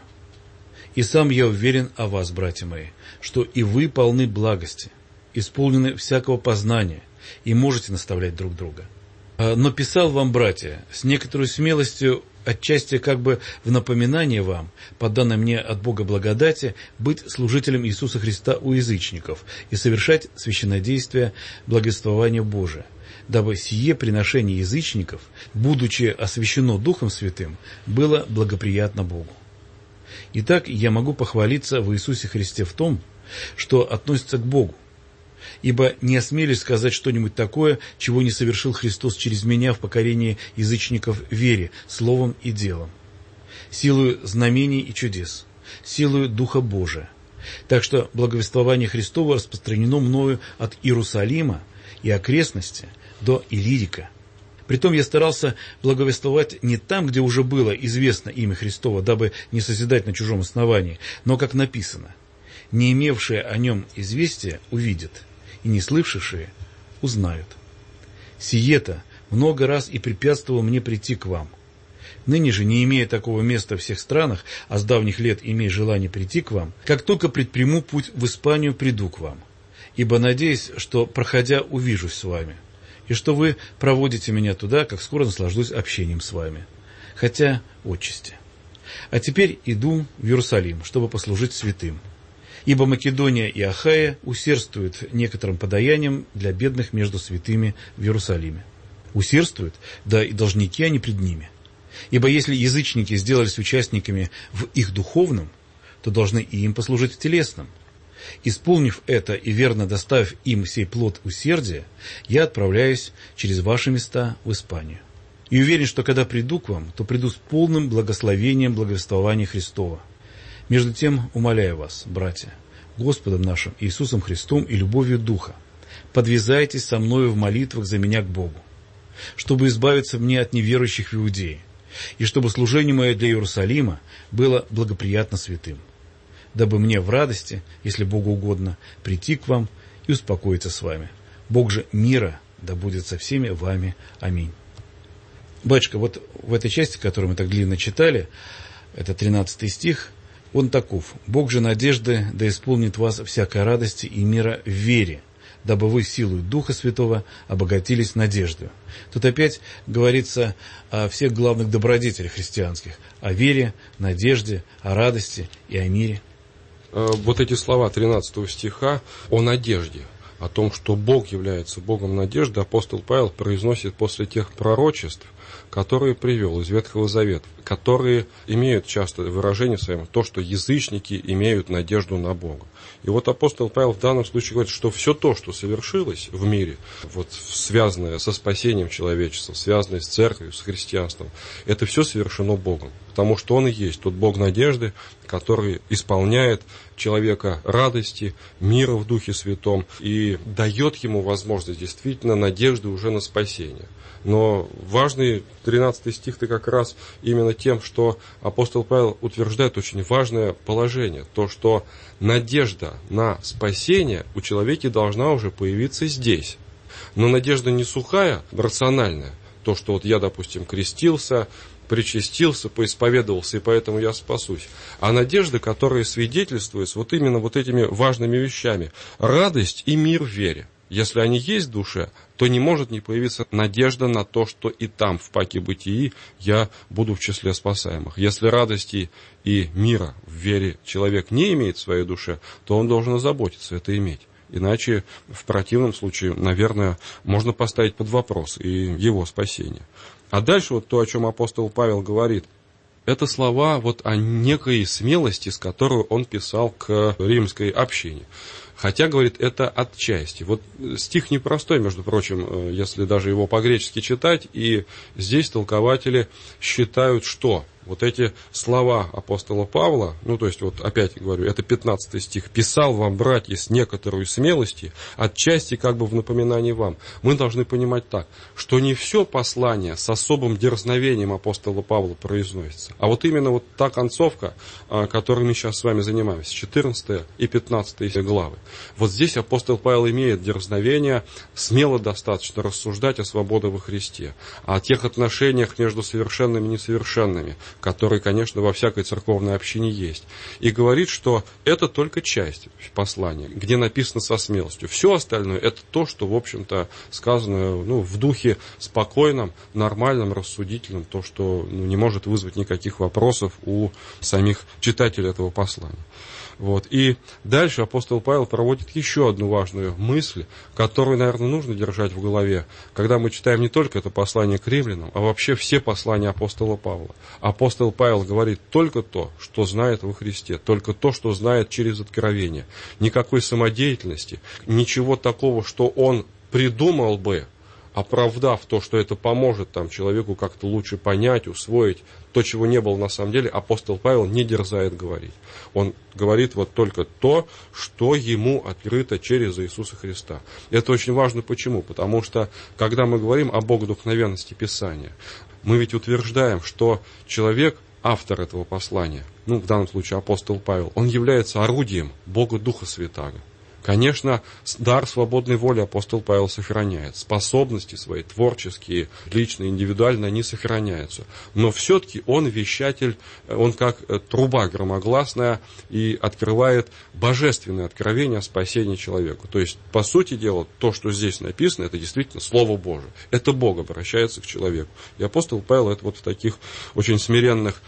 И сам я уверен о вас, братья мои, что и вы полны благости, исполнены всякого познания, и можете наставлять друг друга. Но писал вам, братья, с некоторой смелостью, отчасти как бы в напоминание вам, по данной мне от Бога благодати, быть служителем Иисуса Христа у язычников и совершать священнодействие благовествования Божия, дабы сие приношение язычников, будучи освящено Духом Святым, было благоприятно Богу. Итак, я могу похвалиться в Иисусе Христе в том, что относится к Богу, ибо не осмелюсь сказать что-нибудь такое, чего не совершил Христос через меня в покорении язычников вере, словом и делом, силою знамений и чудес, силою Духа Божия. Так что благовествование Христово распространено мною от Иерусалима и окрестности до Иллирика. Притом я старался благовествовать не там, где уже было известно имя Христово, дабы не созидать на чужом основании, но, как написано, не имевшие о нем известия увидят, и не слышавшие узнают. Сие-то много раз и препятствовало мне прийти к вам. Ныне же, не имея такого места в всех странах, а с давних лет имея желание прийти к вам, как только предприму путь в Испанию, приду к вам, ибо надеюсь, что, проходя, увижусь с вами, и что вы проводите меня туда, как скоро наслаждусь общением с вами, хотя отчасти. А теперь иду в Иерусалим, чтобы послужить святым. Ибо Македония и Ахая усердствуют некоторым подаянием для бедных между святыми в Иерусалиме. Усердствуют, да и должники они пред ними. Ибо если язычники сделались участниками в их духовном, то должны и им послужить в телесном. Исполнив это и верно доставив им сей плод усердия, я отправляюсь через ваши места в Испанию. И уверен, что когда приду к вам, то приду с полным благословением благовествования Христова. Между тем, умоляю вас, братья, Господом нашим Иисусом Христом и любовью Духа, подвязайтесь со мною в молитвах за меня к Богу, чтобы избавиться мне от неверующих в Иудее, и чтобы служение мое для Иерусалима было благоприятно святым, дабы мне в радости, если Богу угодно, прийти к вам и успокоиться с вами. Бог же мира да будет со всеми вами. Аминь. Батюшка, вот в этой части, которую мы так длинно читали, это 13 стих, он таков: «Бог же надежды да исполнит вас всякой радости и мира в вере, дабы вы силою Духа Святого обогатились надеждою». Тут опять говорится о всех главных добродетелях христианских: о вере, надежде, о радости и о мире. Вот эти слова 13 стиха о надежде, о том, что Бог является Богом надежды, апостол Павел произносит после тех пророчеств, которые привел из Ветхого Завета, которые имеют часто выражение своим, то, что язычники имеют надежду на Бога. И вот апостол Павел в данном случае говорит, что все то, что совершилось в мире, вот связанное со спасением человечества, связанное с церковью, с христианством, это все совершено Богом. Потому что Он и есть тот Бог надежды, который исполняет человека радости, мира в Духе Святом и дает ему возможность действительно надежды уже на спасение. Но важный 13 стих-то как раз именно тем, что апостол Павел утверждает очень важное положение, то, что надежда на спасение у человека должна уже появиться здесь. Но надежда не сухая, рациональная, То, что вот я, допустим, крестился, причастился, поисповедовался, и поэтому я спасусь. А надежда, которая свидетельствуется вот именно вот этими важными вещами. Радость и мир в вере. Если они есть в душе, то не может не появиться надежда на то, что и там, в паке бытии, я буду в числе спасаемых. Если радости и мира в вере человек не имеет в своей душе, то он должен озаботиться это иметь. Иначе, в противном случае, наверное, можно поставить под вопрос и его спасение. А дальше вот то, о чем апостол Павел говорит, это слова вот о некой смелости, с которой он писал к римской общине. Хотя, говорит, это отчасти. Вот стих непростой, между прочим, если даже его по-гречески читать, и здесь толкователи считают, что вот эти слова апостола Павла, ну, то есть, вот опять говорю, это 15 стих, «Писал вам, братья, с некоторой смелости, отчасти как бы в напоминании вам». Мы должны понимать так, что не все послание с особым дерзновением апостола Павла произносится, а вот именно вот та концовка, которой мы сейчас с вами занимаемся, 14 и 15 главы. Вот здесь апостол Павел имеет дерзновение смело достаточно рассуждать о свободе во Христе, о тех отношениях между совершенными и несовершенными, которые, конечно, во всякой церковной общине есть. И говорит, что это только часть послания, где написано со смелостью. Все остальное это то, что, в общем-то, сказано в духе спокойном, нормальном, рассудительном, то, что не может вызвать никаких вопросов у самих читателей этого послания. Вот. И дальше апостол Павел проводит еще одну важную мысль, которую, наверное, нужно держать в голове, когда мы читаем не только это послание к римлянам, а вообще все послания апостола Павла. Апостол Павел говорит только то, что знает во Христе, только то, что знает через откровение. Никакой самодеятельности, ничего такого, что он придумал бы, оправдав то, что это поможет там, человеку как-то лучше понять, усвоить то, чего не было на самом деле, апостол Павел не дерзает говорить. Он говорит вот только то, что ему открыто через Иисуса Христа. Это очень важно. Почему? Потому что, когда мы говорим о богодухновенности Писания, мы ведь утверждаем, что человек, автор этого послания, в данном случае апостол Павел, он является орудием Бога Духа Святаго. Конечно, дар свободной воли апостол Павел сохраняет. Способности свои, творческие, личные, индивидуальные, они сохраняются. Но все-таки он вещатель, он как труба громогласная и открывает божественное откровение о спасении человеку. То есть, по сути дела, то, что здесь написано, это действительно Слово Божие. Это Бог обращается к человеку. И апостол Павел это вот в таких очень смиренных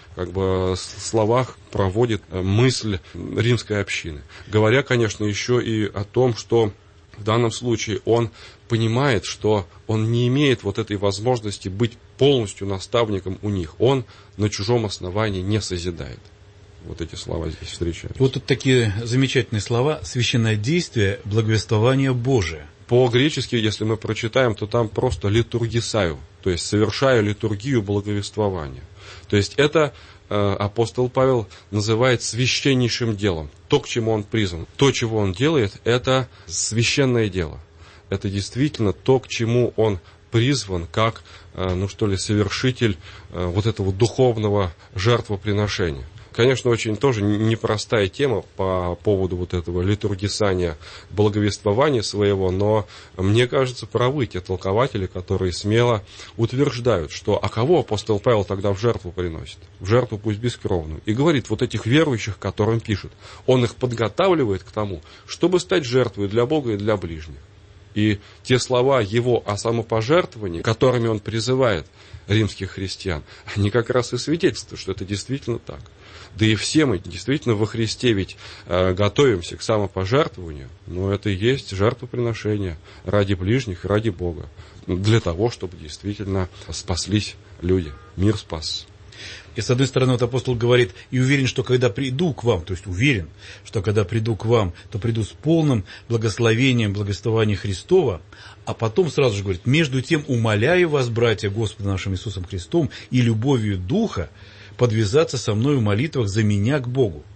словах проводит мысль римской общины. Говоря, конечно, еще и о том, что в данном случае он понимает, что он не имеет вот этой возможности быть полностью наставником у них. Он на чужом основании не созидает. Вот эти слова здесь встречаются. Вот тут такие замечательные слова. Священное действие, благовествование Божие. По-гречески, если мы прочитаем, то там просто литургисаю, то есть совершаю литургию благовествования. То есть это апостол Павел называет священнейшим делом. То, к чему он призван, то, чего он делает, это священное дело. Это действительно то, к чему он призван, как, совершитель вот этого духовного жертвоприношения. Конечно, очень тоже непростая тема по поводу вот этого литургисания, благовествования своего, но мне кажется, правы те толкователи, которые смело утверждают, что а кого апостол Павел тогда в жертву приносит? В жертву пусть бескровную. И говорит, вот этих верующих, которым пишет, он их подготавливает к тому, чтобы стать жертвой для Бога и для ближних. И те слова его о самопожертвовании, которыми он призывает римских христиан, они как раз и свидетельствуют, что это действительно так. Да и все мы действительно во Христе ведь готовимся к самопожертвованию, но это и есть жертвоприношение ради ближних и ради Бога, для того, чтобы действительно спаслись люди, мир спас. И с одной стороны, вот апостол говорит, и уверен, что когда приду к вам, то есть уверен, что когда приду к вам, то приду с полным благословением, благословения Христова, а потом сразу же говорит, между тем умоляю вас, братья, Господом нашим Иисусом Христом и любовью Духа, подвязаться со мной в молитвах за меня к Богу.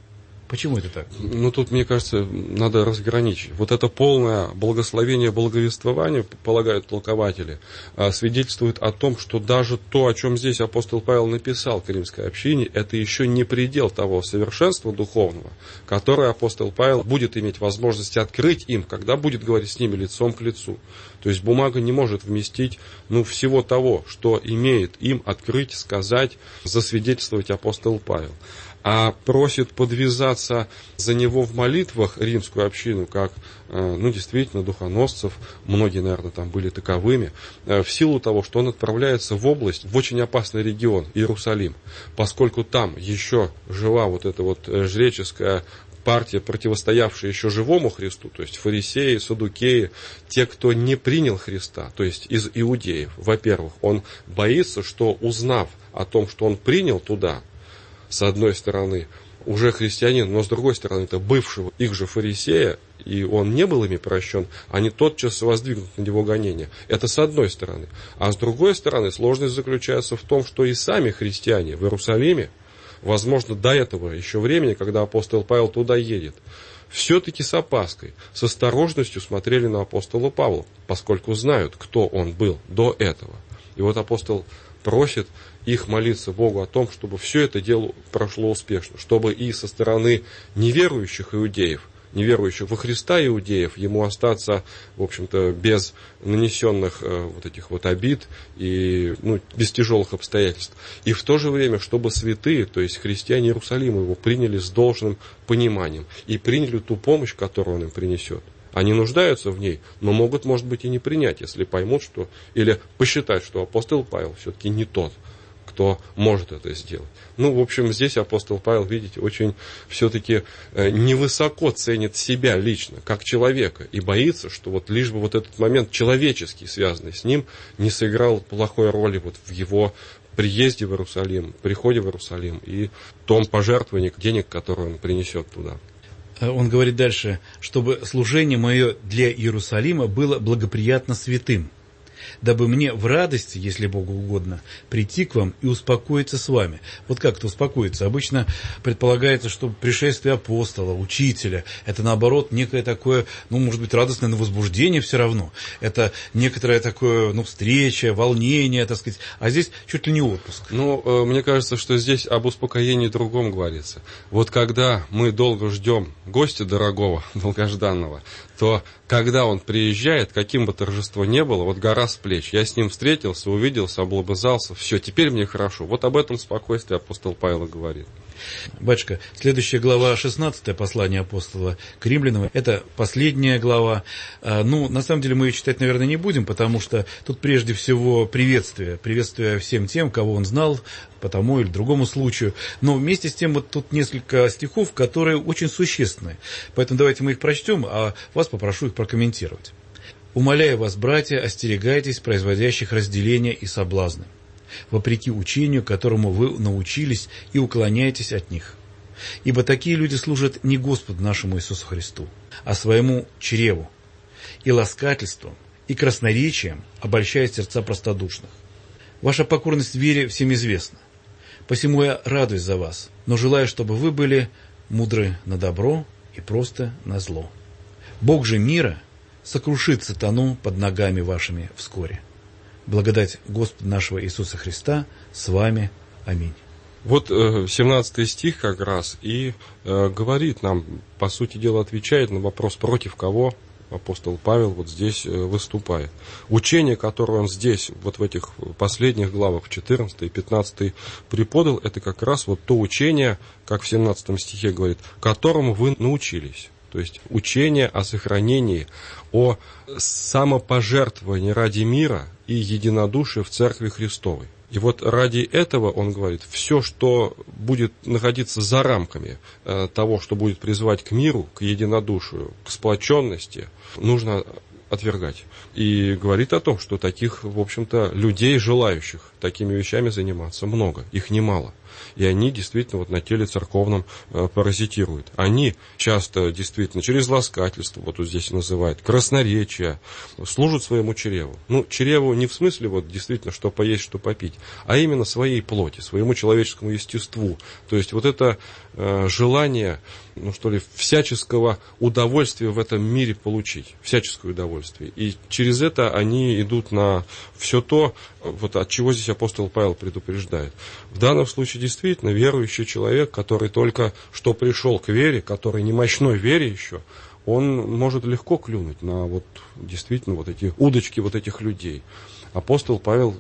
Почему это так? Ну, тут, мне кажется, надо разграничить. Вот это полное благословение, благовествование, полагают толкователи, свидетельствует о том, что даже то, о чем здесь апостол Павел написал к римской общине, это еще не предел того совершенства духовного, которое апостол Павел будет иметь возможность открыть им, когда будет говорить с ними лицом к лицу. То есть бумага не может вместить всего того, что имеет им открыть, сказать, засвидетельствовать апостол Павел. А просит подвязаться за него в молитвах римскую общину, как, действительно, духоносцев, многие, наверное, там были таковыми, в силу того, что он отправляется в область, в очень опасный регион, Иерусалим, поскольку там еще жила вот эта вот жреческая партия, противостоявшая еще живому Христу, то есть фарисеи, саддукеи, те, кто не принял Христа, то есть из иудеев. Во-первых, он боится, что, узнав о том, что он принял туда, с одной стороны, уже христианин, но с другой стороны, это бывшего их же фарисея, и он не был ими прощен, они тотчас воздвигнут на него гонения. Это с одной стороны. А с другой стороны, сложность заключается в том, что и сами христиане в Иерусалиме, возможно, до этого еще времени, когда апостол Павел туда едет, все-таки с опаской, с осторожностью смотрели на апостола Павла, поскольку знают, кто он был до этого. И вот апостол просит их молиться Богу о том, чтобы все это дело прошло успешно, чтобы и со стороны неверующих иудеев, неверующих во Христа иудеев, ему остаться, в общем-то, без нанесенных вот этих вот обид и без тяжелых обстоятельств. И в то же время, чтобы святые, то есть христиане Иерусалима, его приняли с должным пониманием и приняли ту помощь, которую он им принесет. Они нуждаются в ней, но могут, может быть, и не принять, если поймут, что, или посчитать, что апостол Павел все-таки не тот, кто может это сделать. В общем, здесь апостол Павел, видите, очень все-таки невысоко ценит себя лично, как человека, и боится, что вот лишь бы вот этот момент человеческий, связанный с ним, не сыграл плохой роли вот в его приезде в Иерусалим, приходе в Иерусалим и том пожертвовании денег, которые он принесет туда. Он говорит дальше, чтобы служение мое для Иерусалима было благоприятно святым, дабы мне в радости, если Богу угодно, прийти к вам и успокоиться с вами. Вот как это успокоиться? Обычно предполагается, что пришествие апостола, учителя, это наоборот некое такое, может быть, радостное возбуждение все равно. Это некоторое такое, встреча, волнение, так сказать. А здесь чуть ли не отпуск. Мне кажется, что здесь об успокоении другом говорится. Вот когда мы долго ждем гостя дорогого, долгожданного, то когда он приезжает, каким бы торжество ни было, вот гора с плеч. Я с ним встретился, увиделся, облобызался, все, теперь мне хорошо. Вот об этом спокойствии апостол Павел говорит. Батюшка, следующая глава, 16 послание апостола к римлянам, это последняя глава. На самом деле мы ее читать, наверное, не будем, потому что тут прежде всего приветствие всем тем, кого он знал по тому или другому случаю. Но вместе с тем вот тут несколько стихов, которые очень существенны. Поэтому давайте мы их прочтем, а вас попрошу их прокомментировать. «Умоляю вас, братья, остерегайтесь производящих разделения и соблазны, вопреки учению, которому вы научились, и уклоняйтесь от них. Ибо такие люди служат не Господу нашему Иисусу Христу, а своему чреву, и ласкательством, и красноречием обольщая сердца простодушных. Ваша покорность в вере всем известна. Посему я радуюсь за вас, но желаю, чтобы вы были мудры на добро и просто на зло. Бог же мира сокрушит сатану под ногами вашими вскоре. Благодать Господа нашего Иисуса Христа с вами. Аминь». Вот 17 стих как раз и говорит нам, по сути дела, отвечает на вопрос, против кого апостол Павел вот здесь выступает. Учение, которое он здесь, вот в этих последних главах, 14 и 15 преподал, это как раз вот то учение, как в 17 стихе говорит, которому вы научились. То есть учение о сохранении, о самопожертвовании ради мира и единодушия в Церкви Христовой. И вот ради этого, он говорит, все, что будет находиться за рамками того, что будет призывать к миру, к единодушию, к сплоченности, нужно отвергать. И говорит о том, что таких, в общем-то, людей, желающих такими вещами заниматься, много, их немало. И они действительно вот на теле церковном паразитируют. Они часто действительно через ласкательство, вот здесь называют, красноречие, служат своему чреву. Ну, чреву не в смысле вот действительно, что поесть, что попить, а именно своей плоти, своему человеческому естеству. То есть вот это желание, ну что ли, всяческого удовольствия в этом мире получить, всяческое удовольствие. И через это они идут на все то, вот от чего здесь апостол Павел предупреждает. В данном случае действительно верующий человек, который только что пришел к вере, который не мощной вере еще, он может легко клюнуть на вот действительно вот эти удочки вот этих людей. Апостол Павел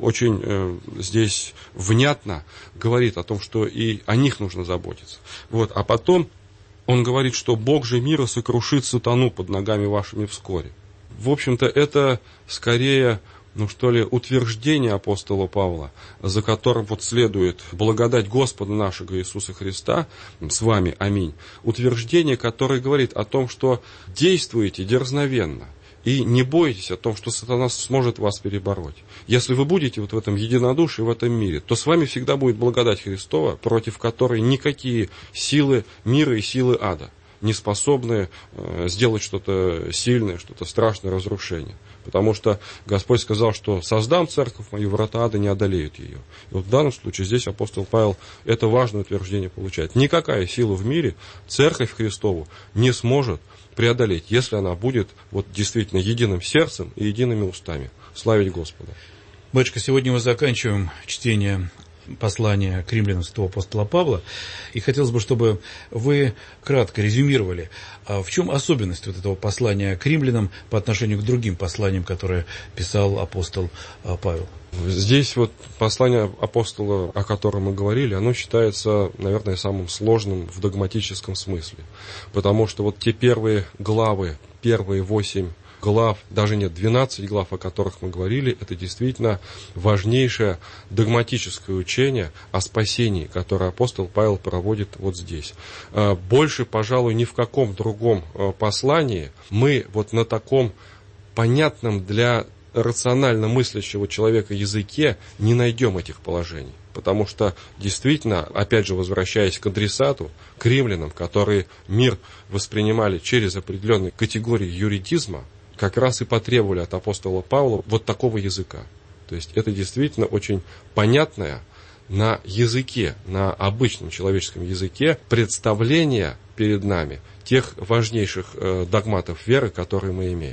очень здесь внятно говорит о том, что и о них нужно заботиться. Вот. А потом он говорит, что Бог же мира сокрушит сатану под ногами вашими вскоре. В общем-то, это скорее, ну что ли, утверждение апостола Павла, за которым вот следует благодать Господа нашего Иисуса Христа, с вами, аминь. Утверждение, которое говорит о том, что действуйте дерзновенно. И не бойтесь о том, что сатана сможет вас перебороть. Если вы будете вот в этом единодушии, в этом мире, то с вами всегда будет благодать Христова, против которой никакие силы мира и силы ада не способны сделать что-то сильное, что-то страшное, разрушение. Потому что Господь сказал, что создам церковь мою, врата ада не одолеют ее. И вот в данном случае здесь апостол Павел это важное утверждение получает. Никакая сила в мире церковь Христову не сможет преодолеть, если она будет вот действительно единым сердцем и едиными устами славить Господа. Батюшка, сегодня мы заканчиваем чтение послания к римлянам святого апостола Павла, и хотелось бы, чтобы вы кратко резюмировали, в чем особенность вот этого послания к римлянам по отношению к другим посланиям, которые писал апостол Павел. Здесь вот послание апостола, о котором мы говорили, оно считается, наверное, самым сложным в догматическом смысле, потому что вот те первые главы, первые 8 глав, даже нет, 12 глав, о которых мы говорили, это действительно важнейшее догматическое учение о спасении, которое апостол Павел проводит вот здесь. Больше, пожалуй, ни в каком другом послании мы вот на таком понятном для рационально мыслящего человека языке не найдем этих положений. Потому что действительно, опять же, возвращаясь к адресату, к римлянам, которые мир воспринимали через определенные категории юридизма, как раз и потребовали от апостола Павла вот такого языка. То есть это действительно очень понятное на языке, на обычном человеческом языке представление перед нами тех важнейших догматов веры, которые мы имеем.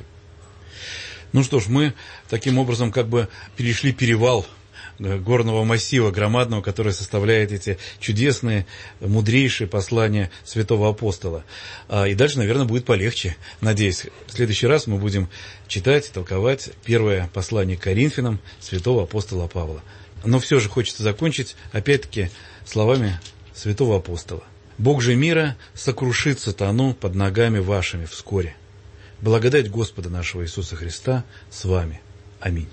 Ну что ж, мы таким образом как бы перешли перевал горного массива громадного, который составляет эти чудесные, мудрейшие послания святого апостола. И дальше, наверное, будет полегче. Надеюсь, в следующий раз мы будем читать, толковать первое послание к Коринфянам святого апостола Павла. Но все же хочется закончить, опять-таки, словами святого апостола. «Бог же мира сокрушит сатану под ногами вашими вскоре. Благодать Господа нашего Иисуса Христа с вами. Аминь».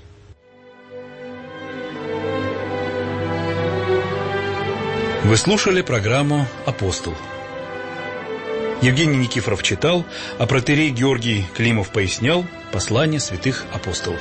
Вы слушали программу «Апостол». Евгений Никифоров читал, а протоиерей Георгий Климов пояснял послание святых апостолов.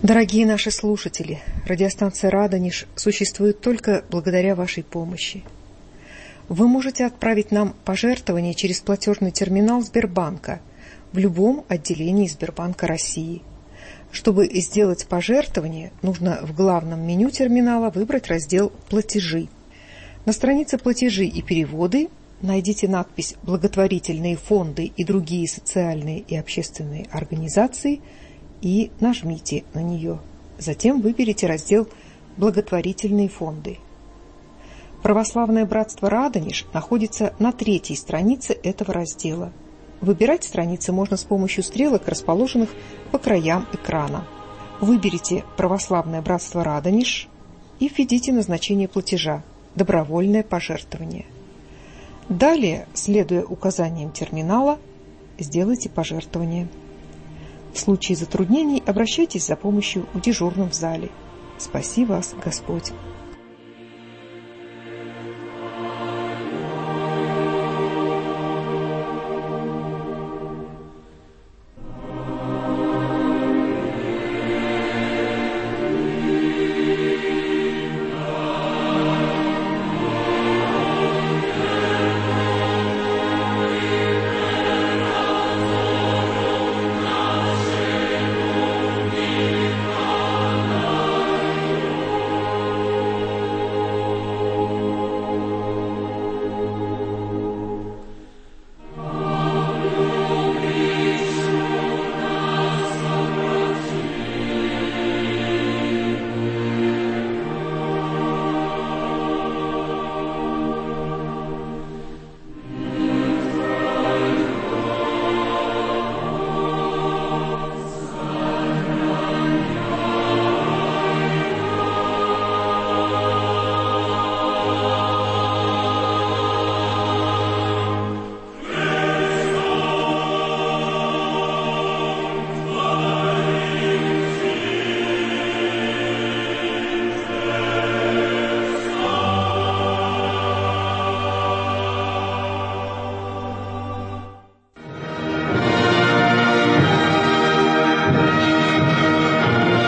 Дорогие наши слушатели, радиостанция «Радонеж» существует только благодаря вашей помощи. Вы можете отправить нам пожертвования через платежный терминал Сбербанка в любом отделении Сбербанка России. Чтобы сделать пожертвование, нужно в главном меню терминала выбрать раздел «Платежи». На странице «Платежи и переводы» найдите надпись «Благотворительные фонды и другие социальные и общественные организации» и нажмите на нее. Затем выберите раздел «Благотворительные фонды». Православное братство «Радонеж» находится на 3-й странице этого раздела. Выбирать страницы можно с помощью стрелок, расположенных по краям экрана. Выберите «Православное братство «Радонеж» и введите назначение платежа «Добровольное пожертвование». Далее, следуя указаниям терминала, сделайте пожертвование. В случае затруднений обращайтесь за помощью к дежурным в зале. Спаси вас, Господь!